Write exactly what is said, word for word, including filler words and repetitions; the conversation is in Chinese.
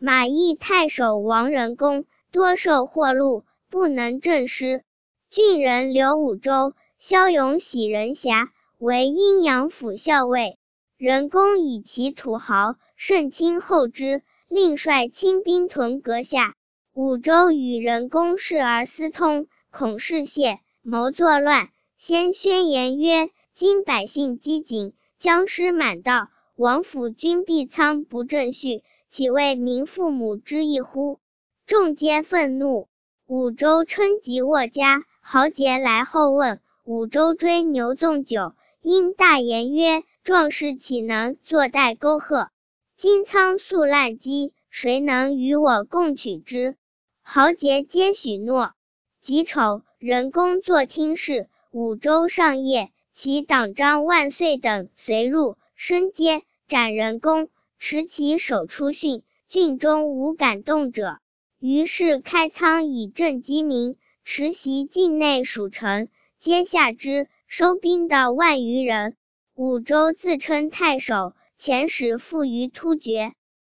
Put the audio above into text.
马邑太守王仁恭多受贿赂，不能正师。郡人刘武周、骁勇喜人侠，为阴阳府校尉。仁恭以其土豪，盛亲厚之，令率轻兵屯阁下。武周与仁恭视而私通，恐事泄，谋作乱。先宣言曰：今百姓饥馑，僵尸满道，王府君必仓不正序，岂为民父母之义乎？众皆愤怒。武周称疾卧家，豪杰来后问，武周追牛纵酒，因大言曰：壮士岂能坐待沟壑？今仓粟烂饥，谁能与我共取之？豪杰皆许诺。己丑，仁恭作听事，武周上夜，其党张万岁等随入，升阶，斩仁恭，持其首出训，郡中无敢动者。于是开仓以赈饥民，持袭境内属城，皆下之，收兵的万余人。武周自称太守，遣使附于突厥。